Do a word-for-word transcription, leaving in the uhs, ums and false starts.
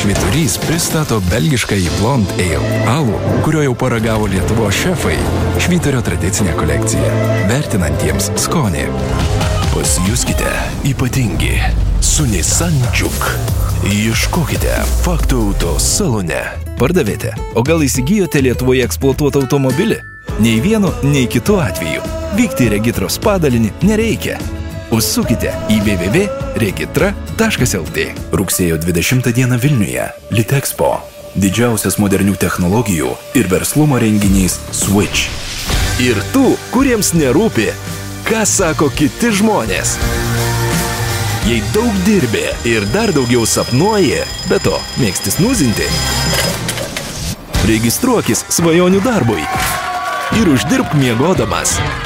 Švyturys pristato belgiškąjį Blonde Ale, alų, kurio jau paragavo Lietuvos šefai. Švyturio tradicinė kolekcija, vertinantiems skonį. Pasijuskite ypatingi su Nissan Juke. Ieškokite Faktų auto salone. Pardavėte, o gal įsigijote Lietuvoje eksploatuotą automobilį? Nei vienu, nei kitu atveju. Vykti į regitros padalinį nereikia. Užsukite į w w w taškas regitra taškas l t. Rugsėjo dvidešimtą dieną Vilniuje Litexpo. Didžiausias modernių technologijų ir verslumo renginys Switch. Ir tų, kuriems nerūpi, ką sako kiti žmonės. Jei daug dirbi ir dar daugiau sapnuoji, be to mėgsti snuzinti, registruokis svajonių darbui ir uždirbk miegodamas.